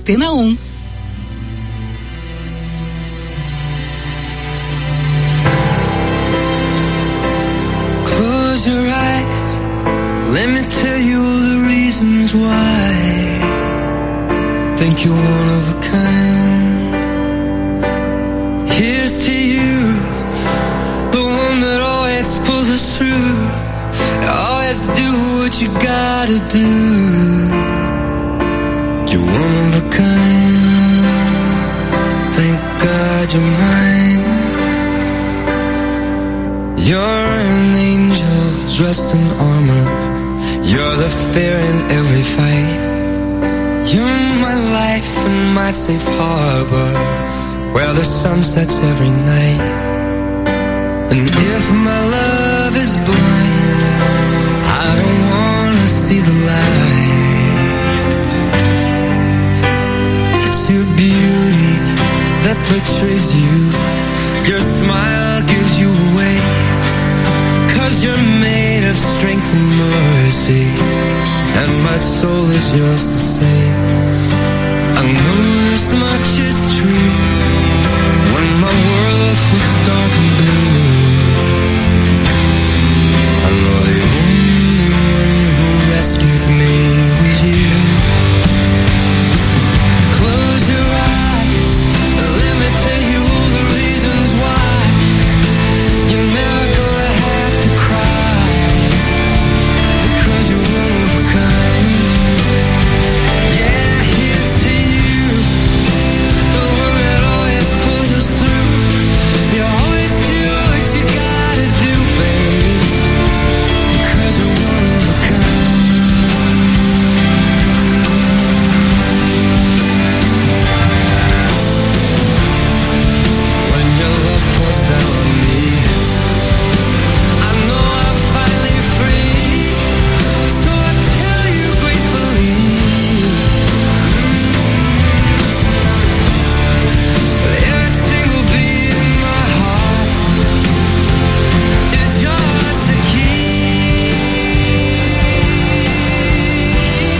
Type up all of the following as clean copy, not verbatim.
Antena 1. Close your eyes, let me tell you all the reasons why. Think you're one of a kind. Here's to you, the one that always pulls us through. Always do what you gotta do. You're one of a kind. Thank God you're mine. You're an angel dressed in armor. You're the fear in every fight. You're my life and my safe harbor, where the sun sets every night. And if my love is blind, I don't wanna see the light. It's your beauty that betrays you. Your smile gives you away. 'Cause you're made of strength and mercy, and my soul is yours to save. I know this much is true. When my world was dark and blue, I know the only one who rescued me was you. Close your eyes, let me tell you all the reasons why. You're never gonna have to cry, because you're one of a kind. Yeah, here's to you, the one that always pulls us through. You always do what you gotta do, baby, because you're one of a kind. When your love pours down on me, I know I'm finally free. So I tell you gratefully, every single beat in my heart is yours to keep.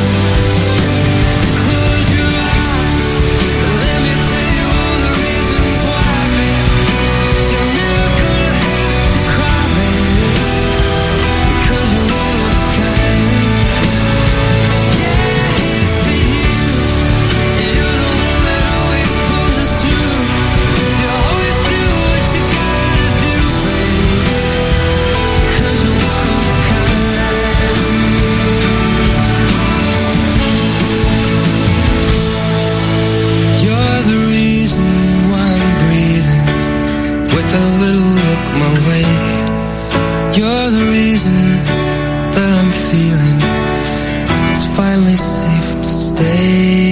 Close your eyes, let me tell you all the reasons why. You're never gonna have to cry, baby, because you're one of a kind. Yeah, here's to you, you're the one that always pulls us through. You always do what you gotta do, baby, because you're one of a kind. You're the reason why I'm breathing with a little look my way. You're the reason that I'm feeling it's finally safe to stay.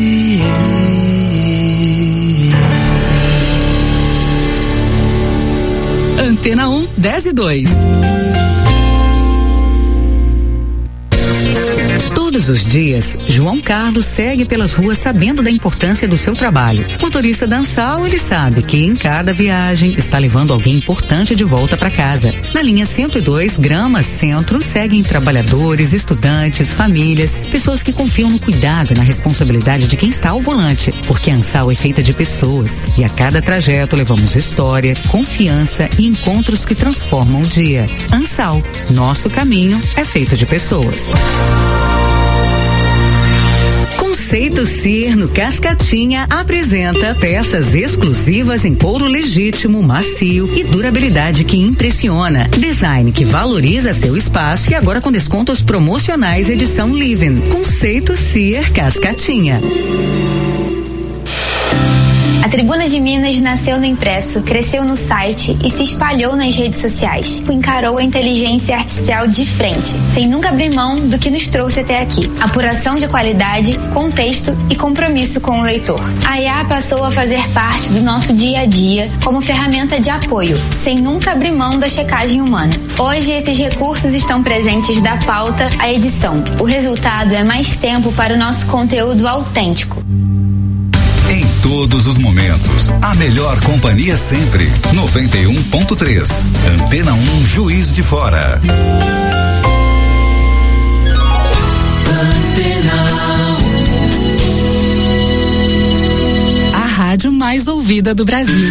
Antena 1, 10:02. Todos os dias, João Carlos segue pelas ruas sabendo da importância do seu trabalho. Motorista da Ansal, ele sabe que em cada viagem está levando alguém importante de volta para casa. Na linha 102, Gramas Centro, seguem trabalhadores, estudantes, famílias, pessoas que confiam no cuidado e na responsabilidade de quem está ao volante, porque a Ansal é feita de pessoas e a cada trajeto levamos história, confiança e encontros que transformam o dia. Ansal, nosso caminho é feito de pessoas. Conceito Cir no Cascatinha apresenta peças exclusivas em couro legítimo, macio e durabilidade que impressiona. Design que valoriza seu espaço e agora com descontos promocionais edição Living. Conceito Cir Cascatinha. A Tribuna de Minas nasceu no impresso, cresceu no site e se espalhou nas redes sociais. Encarou a inteligência artificial de frente, sem nunca abrir mão do que nos trouxe até aqui. Apuração de qualidade, contexto e compromisso com o leitor. A IA passou a fazer parte do nosso dia a dia como ferramenta de apoio, sem nunca abrir mão da checagem humana. Hoje, esses recursos estão presentes da pauta à edição. O resultado é mais tempo para o nosso conteúdo autêntico. Em todos os momentos, a melhor companhia sempre. 91.3. Antena 1 Juiz de Fora. Antena 1. rádio mais ouvida do Brasil.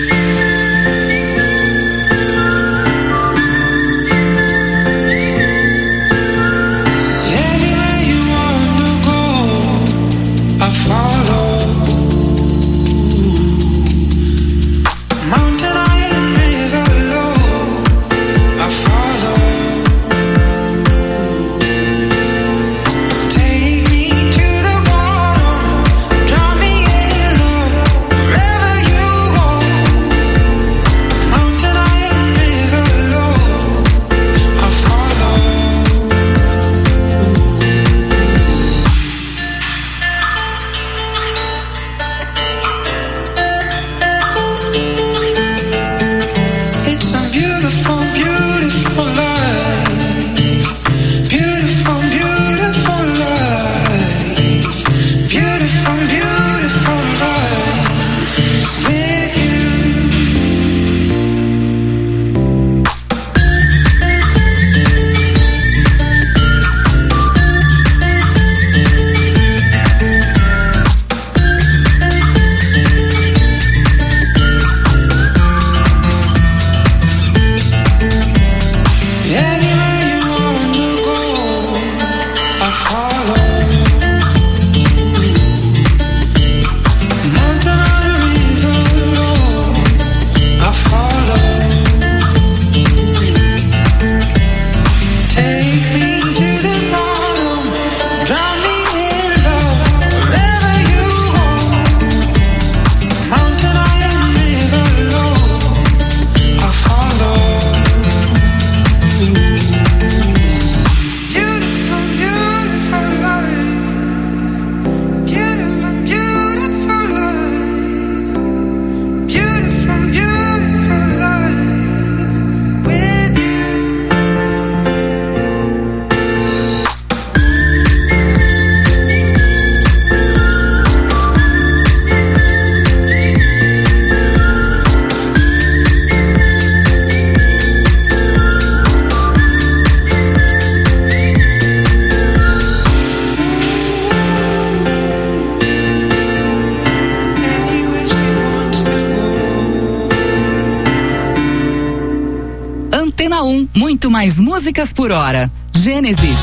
Antena 1, muito mais músicas por hora. Gênesis.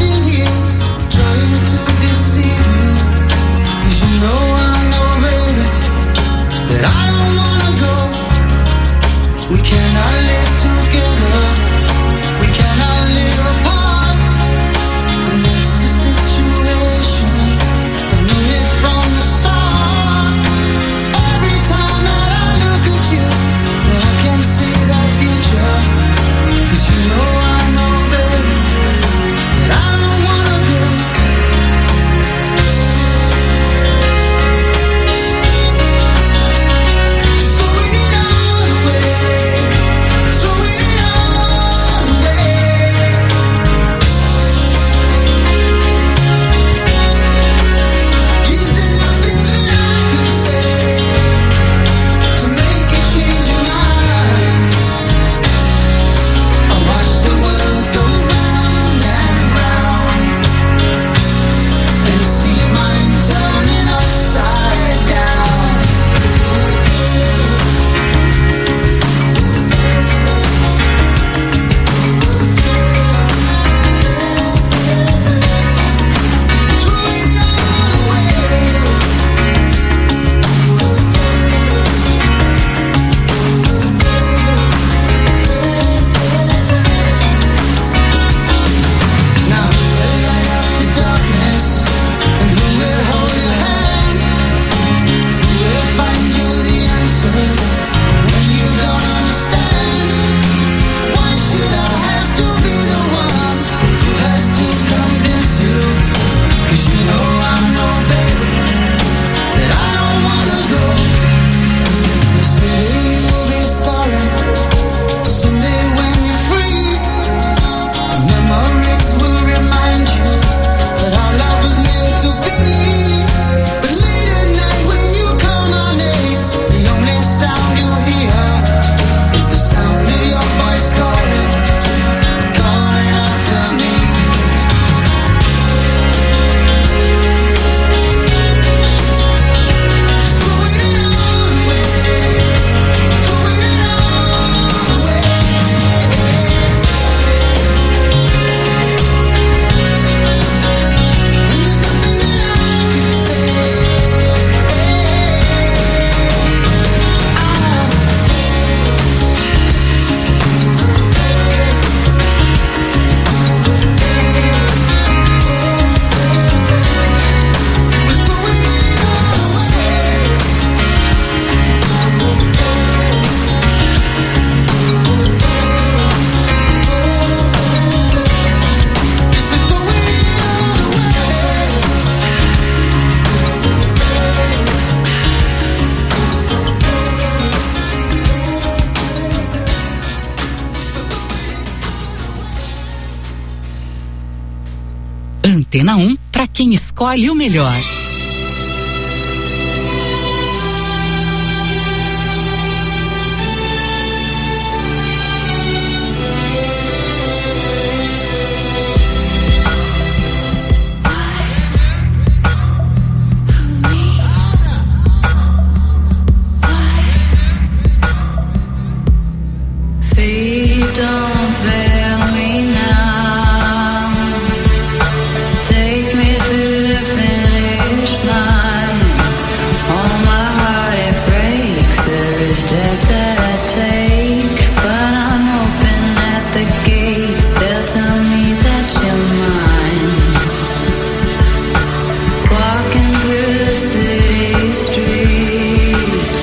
Know, I know, baby. Antena 1, pra quem escolhe o melhor. Don't fail me now. Take me to the finish line. Oh, my heart, it breaks every step that I take. But I'm hoping at the gates they'll tell me that you're mine. Walking through the city streets.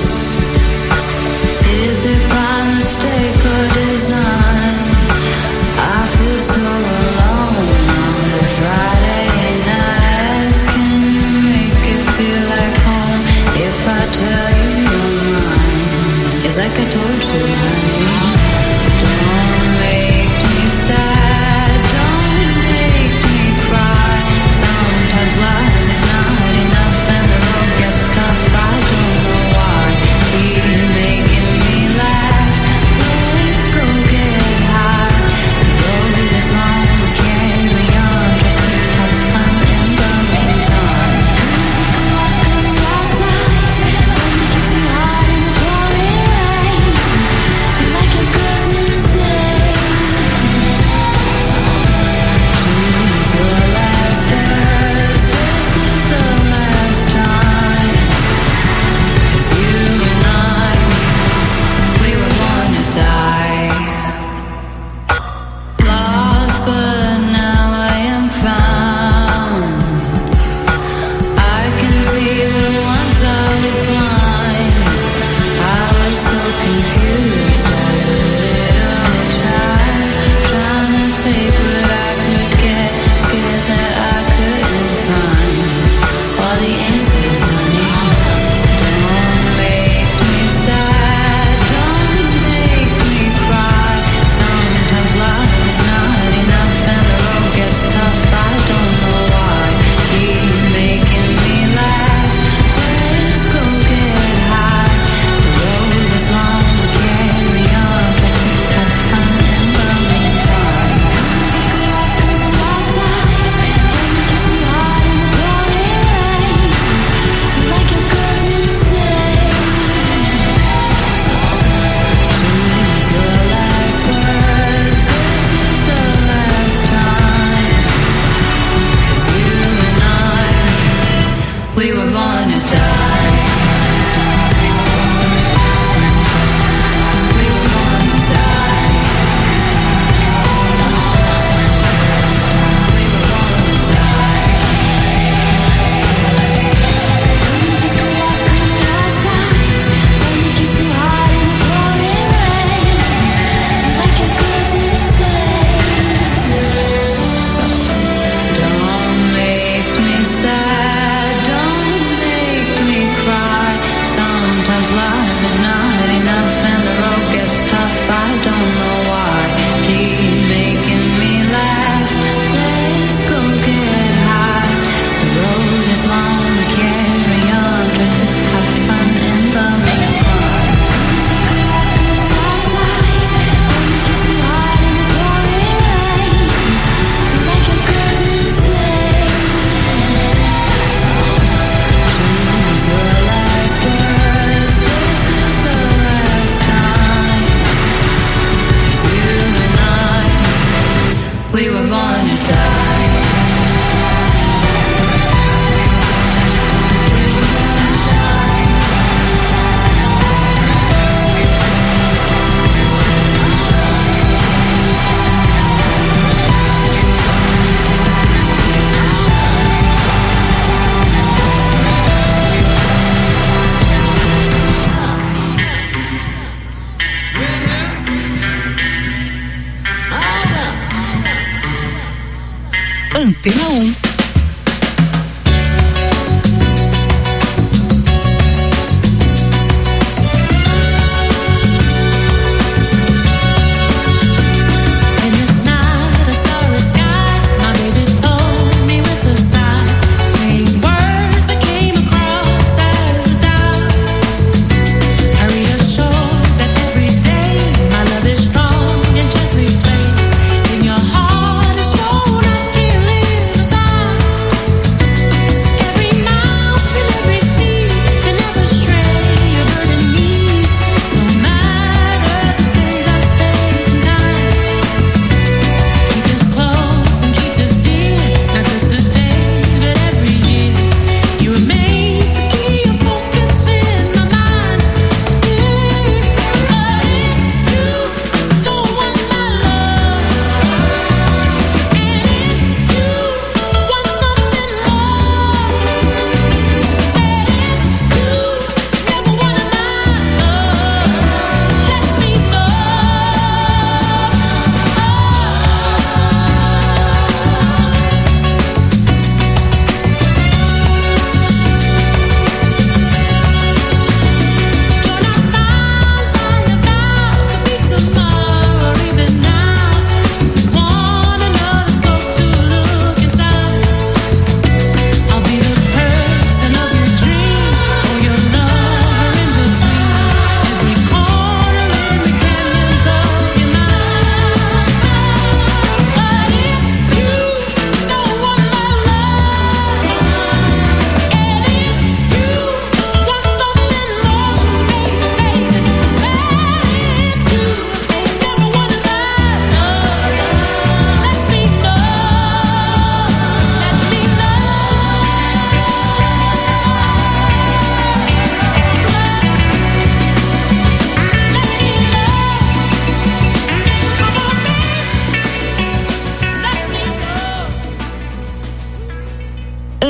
Is it by mistake or design? I feel so alone on the Friday nights. Can you make it feel like home if I tell you you're mine? It's like I told you, honey. Don't make me sad, don't make me cry. Sometimes love is not enough and the road gets tough. I don't know why. Keep making me laugh. Let's go get high. The road is long, we'll carry on. Try to have fun in the meantime. Take a walk on the outside. Let me kiss you hard in the pouring rain. You like your girls insane. Choose your last words. This is the last time. 'Cause you and I, we were born to die. Lost, but now I am found. I can see, but once I was blind. I was so confused as a little child, trying to take what I could get, scared that I couldn't find all the answers I need. Don't make me sad, don't make me cry. Sometimes love is not enough and the road gets tough. I don't know why. Keep making me laugh. Let's go get high. The road is long, we'll carry on. Try to have fun in the meantime. Take a walk on the outside. Let me kiss you hard in the pouring rain. You like your girls insane. Choose your last words. This is the last time. 'Cause you and I, we were born to die. We were born to die. We were born to die. Come take a walk on the outside. Let me kiss you hard in the pouring rain. You like your girls insane. Don't make me sad, don't make me cry. Sometimes love is not enough and the road gets tough. I don't know why. Keep making me laugh. Let's go get high. The road is long, we carry on. Try to have fun in the meantime. Take a walk on the outside. Let me kiss you hard in the pouring rain. You like your girls insane. Choose your last words. This is the last time. 'Cause you and I, we were born to die. We were born to die. Antena 1. And it's not a starry sky. My baby told me when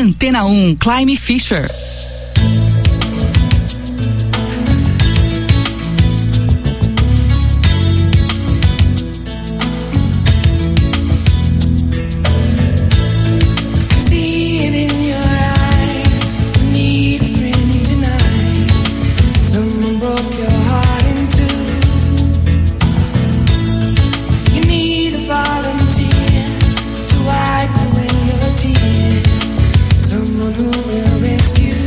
Antena 1, Climb Fisher. Someone who will rescue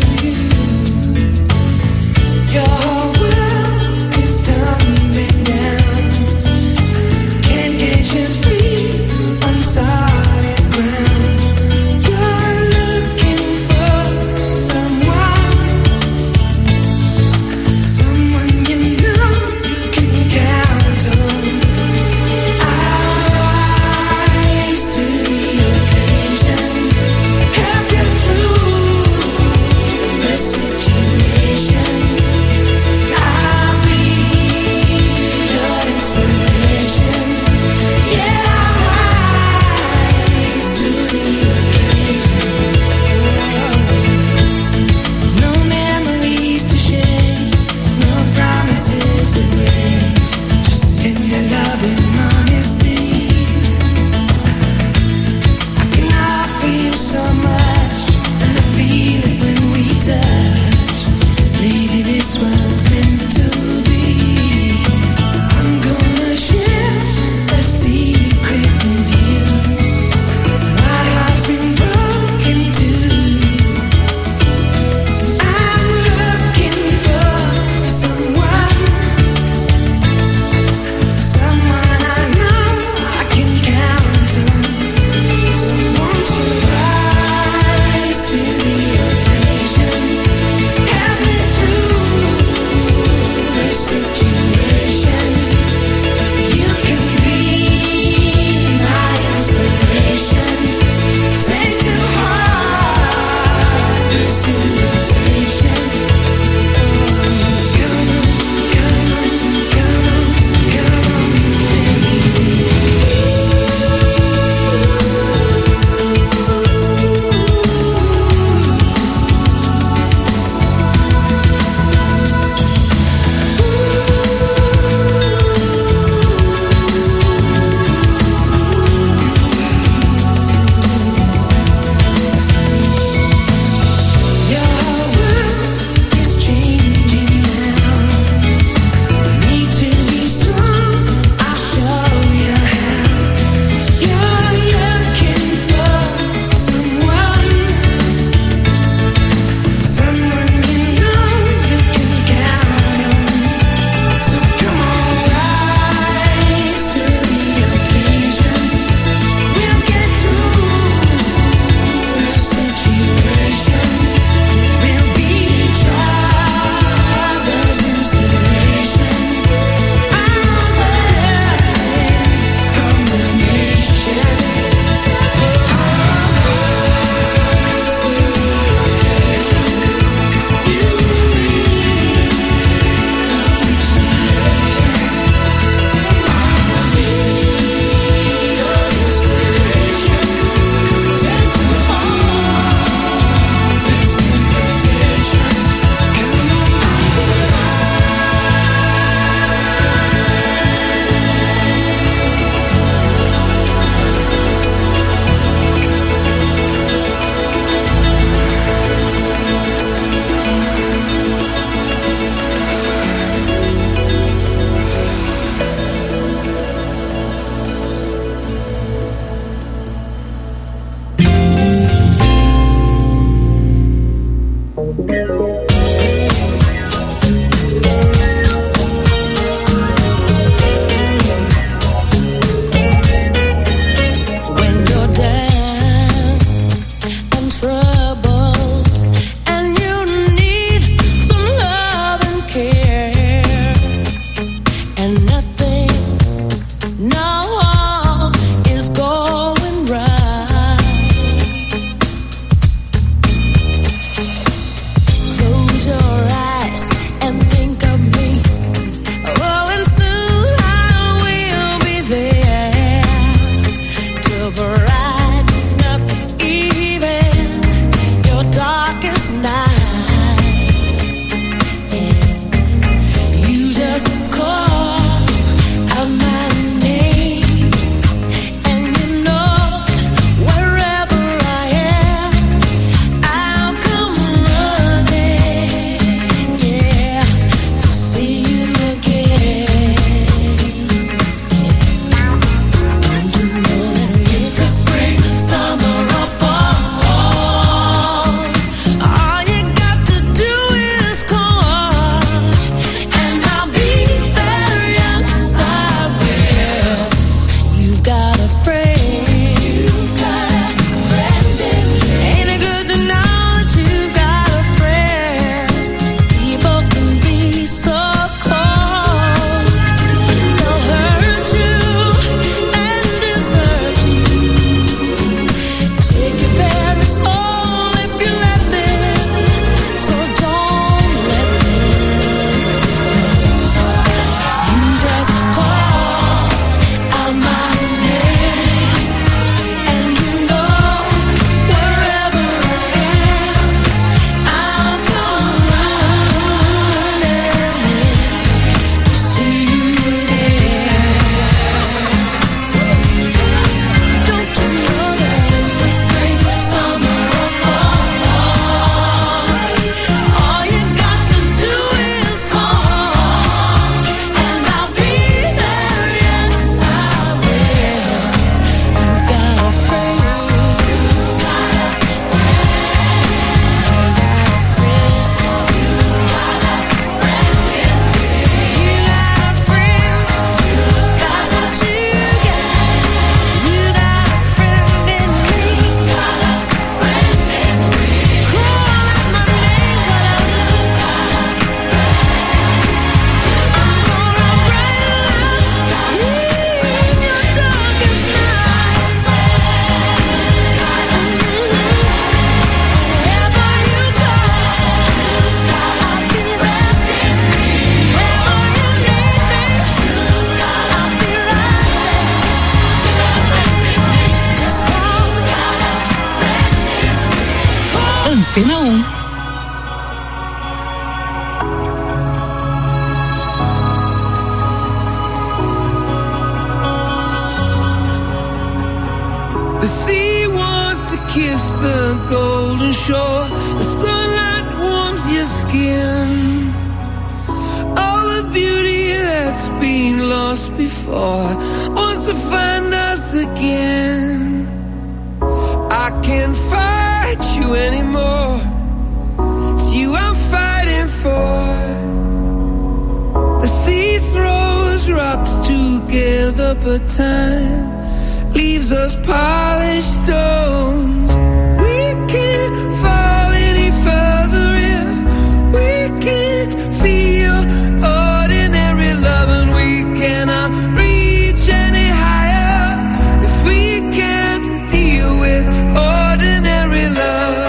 Antena 1. The sea wants to kiss the golden shore. The sunlight warms your skin. All the beauty that's been lost before wants to find us again. I can't fight you anymore. It's you I'm fighting for. The sea throws rocks together, but time leaves us polished stones. We can't fall any further if we can't feel ordinary love, and we cannot reach any higher if we can't deal with ordinary love.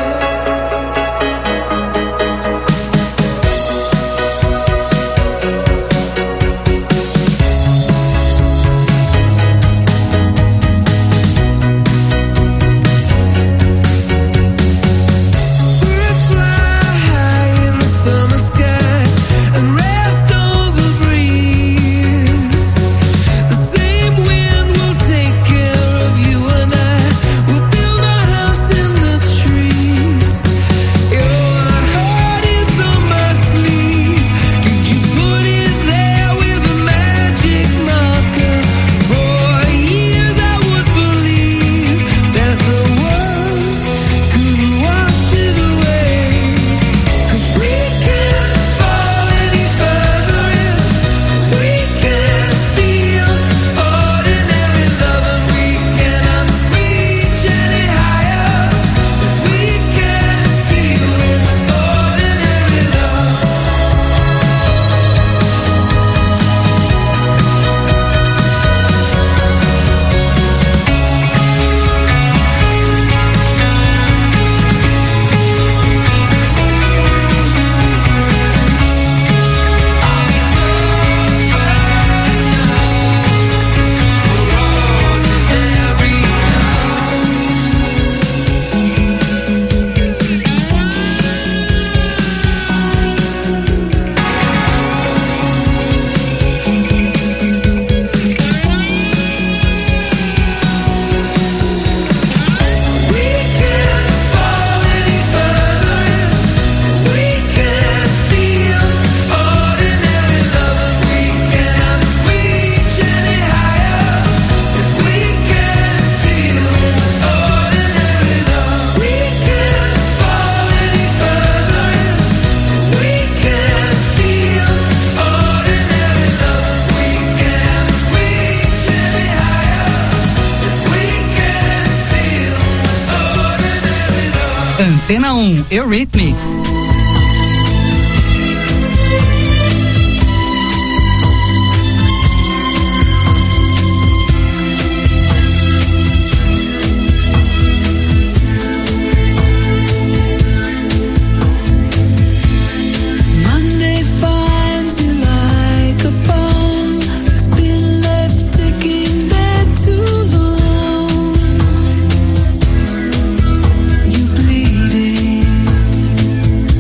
Antena 1, Eurythmics. Monday finds you like a bomb. It's been left ticking there too long. You bleeding.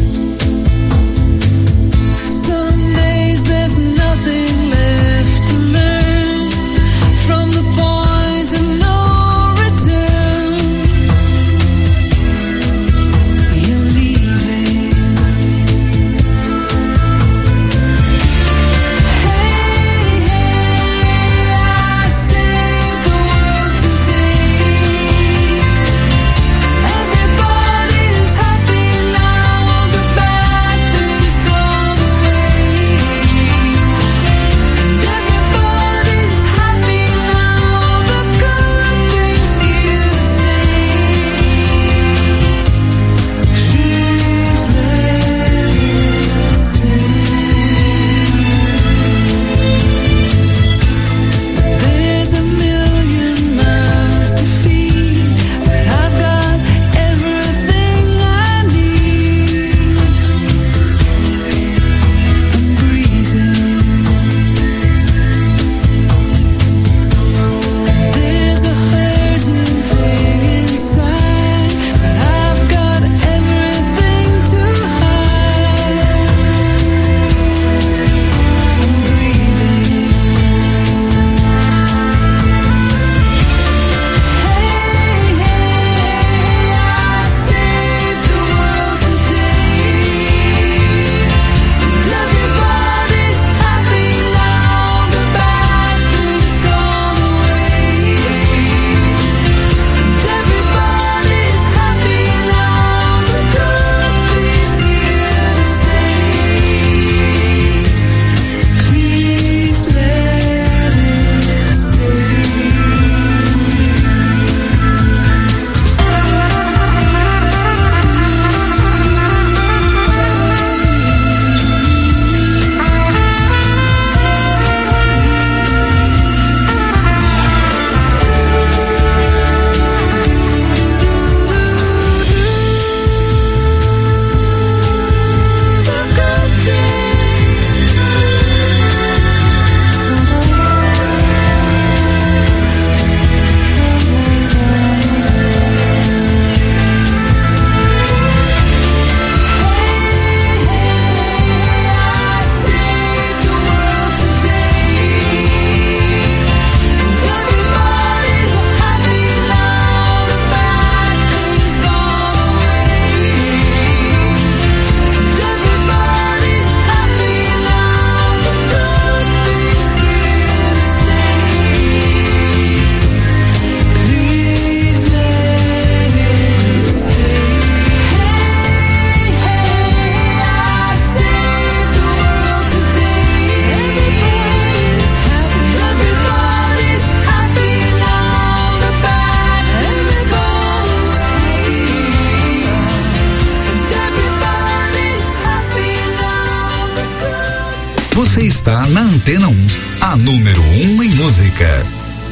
Você está na Antena 1, a número 1 em música.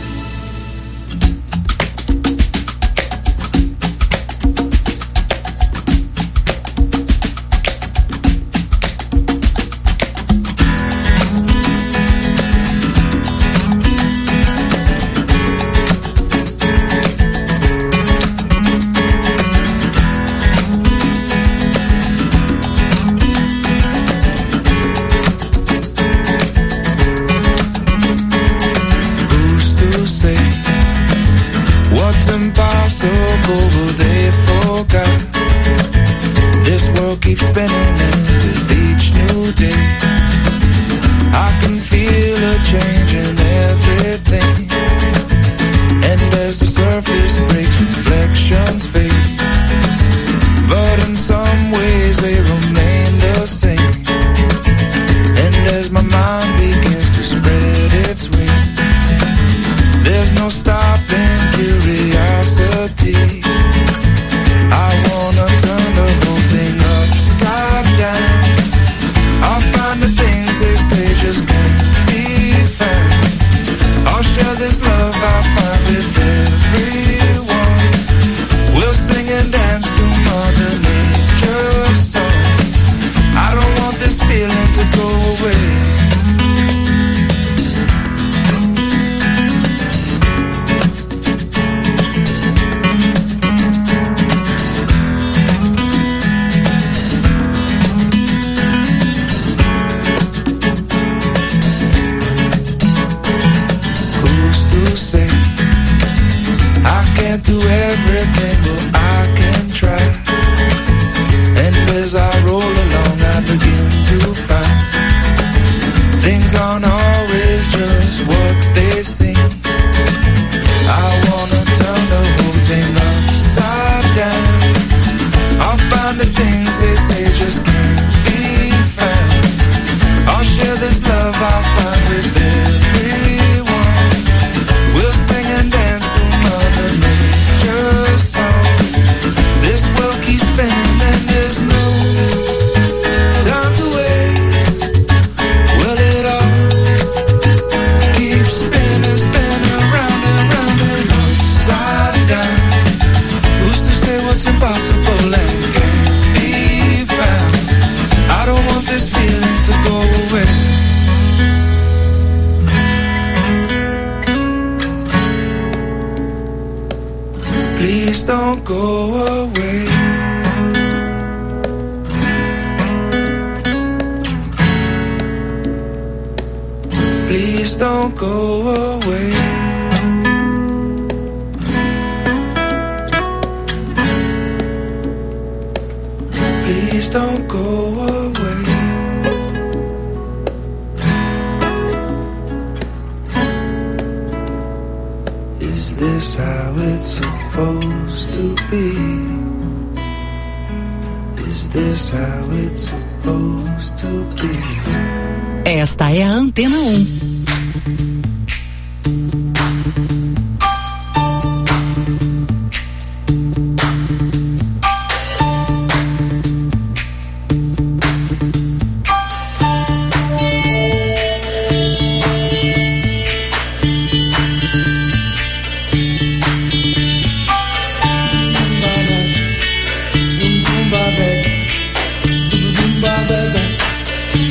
Esta é a Antena 1.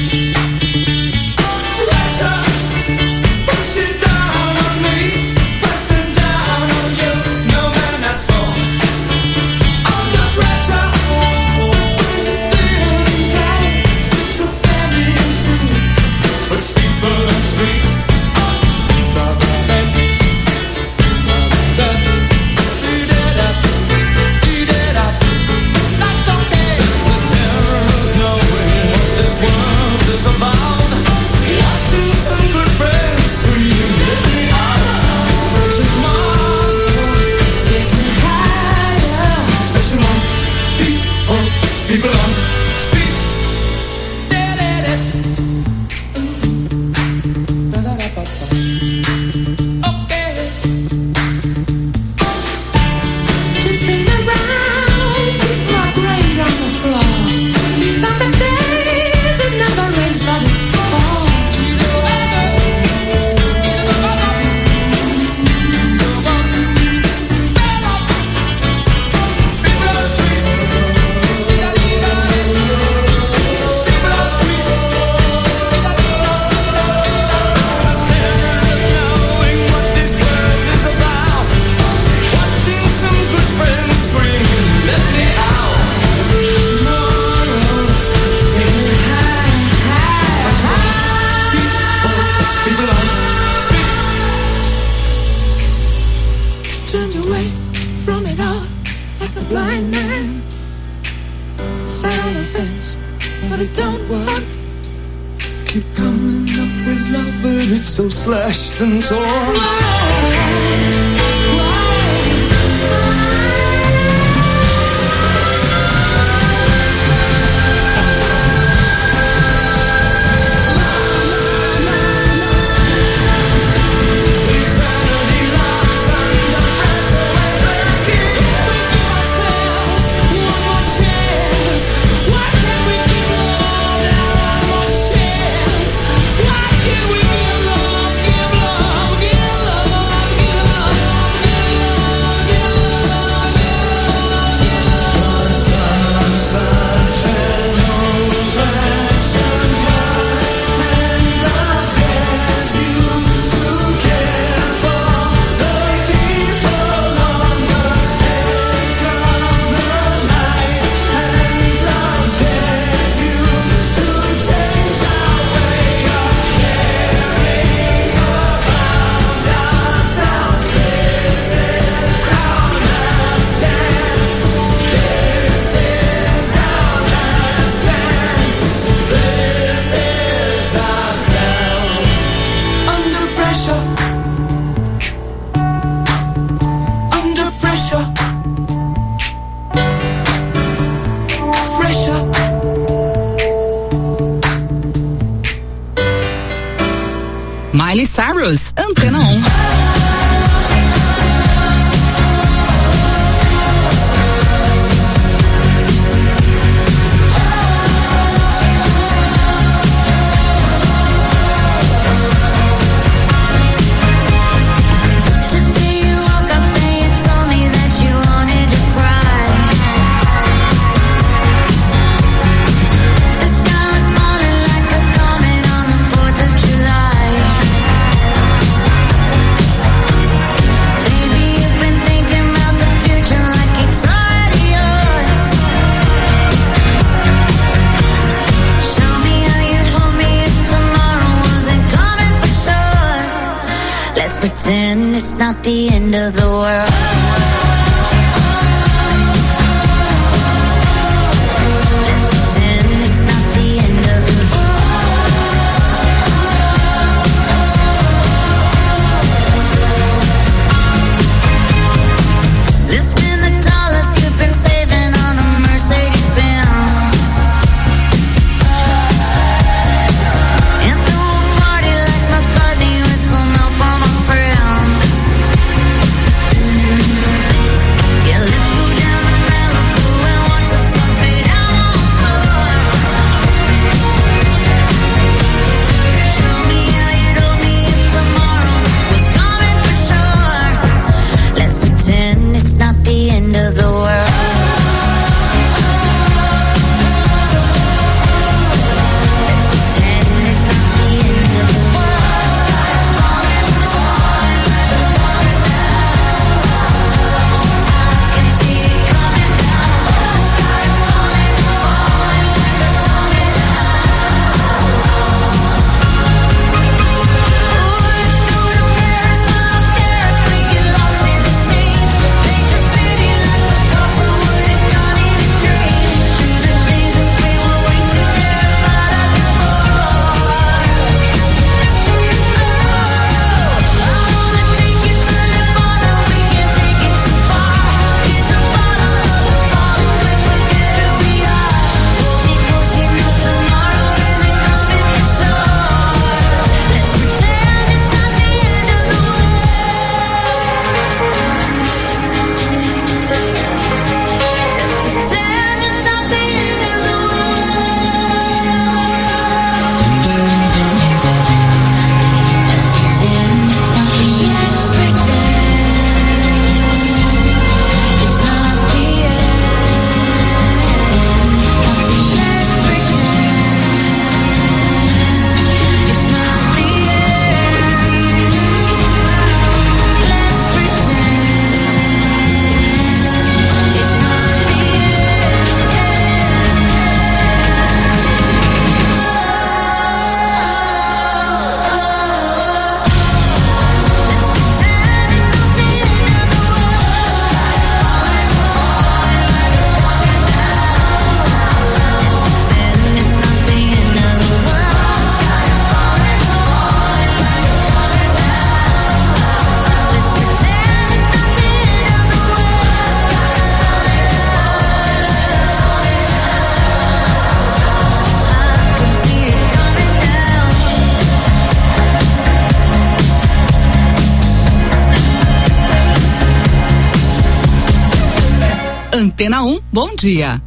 Pressure, push it down on me. blind man sat on a fence, but it don't work. Keep coming up with love, but it's so slashed and torn. Miley Cyrus, Antena 1. Pretend it's not the end of the world. Mm-hmm. Antena 1, bom dia.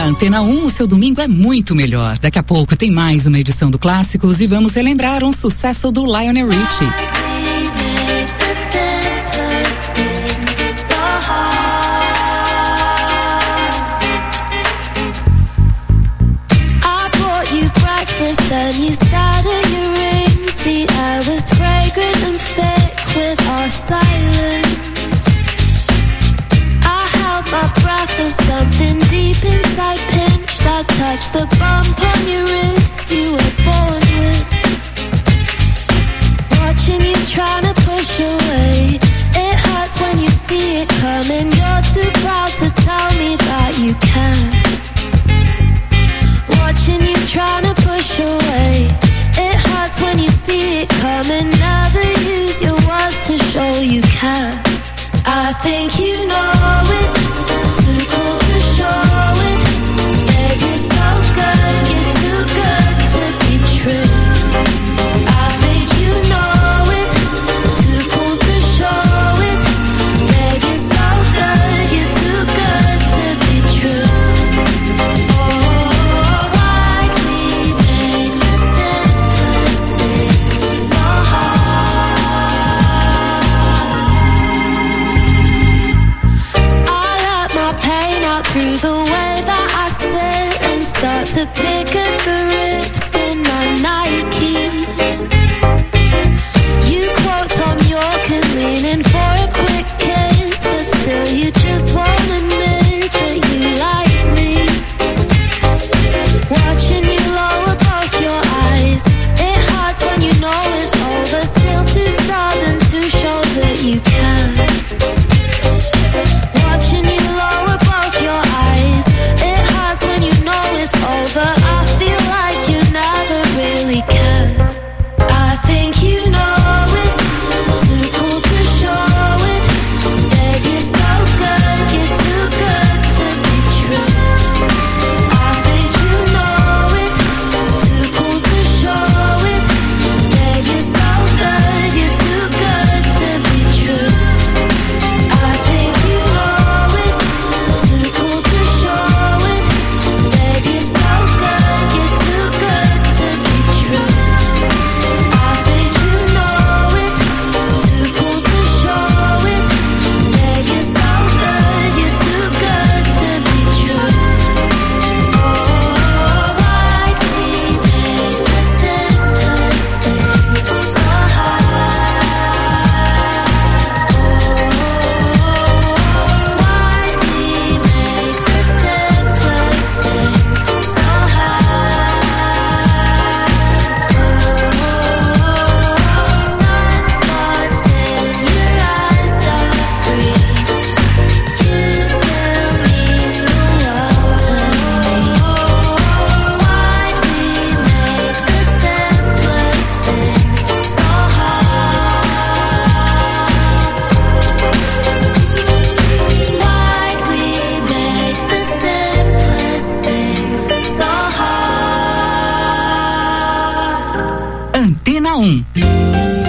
Na Antena 1, o seu domingo é muito melhor. Daqui a pouco tem mais uma edição do Clássicos e vamos relembrar um sucesso do Lionel Richie. Then you started your rings. The air was fragrant and thick with our silence. I held my breath as something deep inside pinched. I touched the bump on your wrist you were born with. Watching you trying to push away. It hurts when you see it coming. You're too proud to tell me that you can't. Watching you trying to push away. It hurts when you see it coming. Never use your words to show you can. I think you know it. Too cool to show it. Babe, you're so good. You're too good to be true. I think you know it. Too cool to show it. Babe, you're so good. You're too good to be true. Through the way that I sit and start to pick at the rips in my Nikes. You quote Tom York and lean in for a quick kiss, but still you just won't admit that you like me. Watching you lower both your eyes, it hurts when you know it's over. Still too stubborn to show that you can. Watching you lower both your eyes, it hurts when you know it's over. I feel like you never really cared. I think you know it, too cool to show it. Babe, you're so good, you're too good to be true. I think you know it, too cool to show it. Babe, you're so good, you're too good to be true. I think you know it, too cool to show it. Babe, you're so good, you're too good to be true. I think you know it, too cool to show it. Babe, you're so good, you're too good to be true. Oh, why do we make the simplest things so hard? Why do we make the simplest things so hard? Sunspots in your eyes, dark green. You still mean the world to me. Why do we make the simplest things so hard? Why do we make the simplest things so hard? Antena 1.